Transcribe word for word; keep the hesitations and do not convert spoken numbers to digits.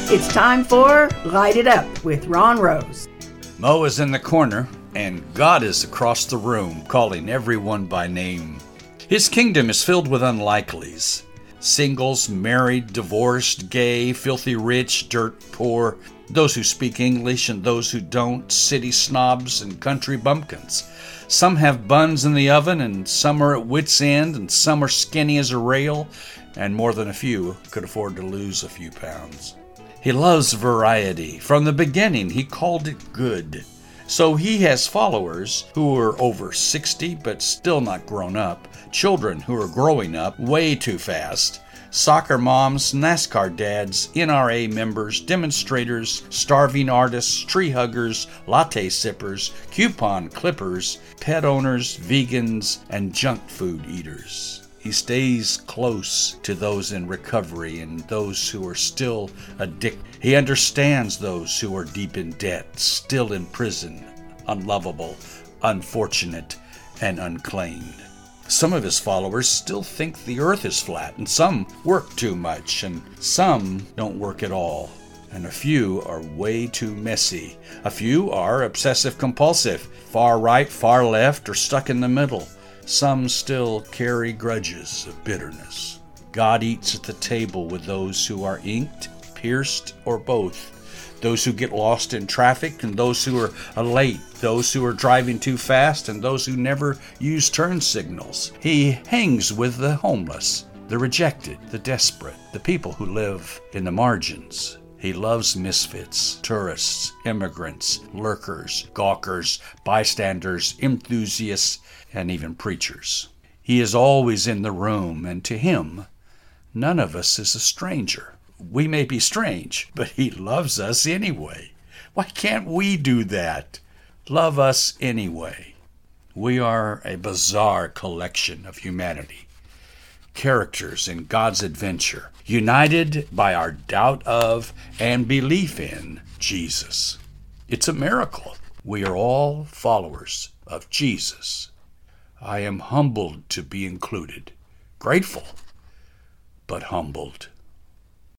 It's time for Light It Up with Ron Rose. Mo is in the corner, and God is across the room, calling everyone by name. His kingdom is filled with unlikelies. Singles, married, divorced, gay, filthy rich, dirt poor, those who speak English and those who don't, city snobs and country bumpkins. Some have buns in the oven, and some are at wit's end, and some are skinny as a rail, and more than a few could afford to lose a few pounds. He loves variety. From the beginning, he called it good. So he has followers who are over sixty but still not grown up, children who are growing up way too fast, soccer moms, NASCAR dads, N R A members, demonstrators, starving artists, tree huggers, latte sippers, coupon clippers, pet owners, vegans, and junk food eaters. He stays close to those in recovery and those who are still addicted. He understands those who are deep in debt, still in prison, unlovable, unfortunate, and unclaimed. Some of his followers still think the earth is flat, and some work too much, and some don't work at all. And a few are way too messy. A few are obsessive-compulsive, far right, far left, or stuck in the middle. Some still carry grudges of bitterness. God eats at the table with those who are inked, pierced, or both. Those who get lost in traffic and those who are late. Those who are driving too fast and those who never use turn signals. He hangs with the homeless, the rejected, the desperate, the people who live in the margins. He loves misfits, tourists, immigrants, lurkers, gawkers, bystanders, enthusiasts, and even preachers. He is always in the room, and to him, none of us is a stranger. We may be strange, but he loves us anyway. Why can't we do that? Love us anyway. We are a bizarre collection of humanity, characters in God's adventure, united by our doubt of and belief in Jesus. It's a miracle. We are all followers of Jesus. I am humbled to be included, grateful, but humbled.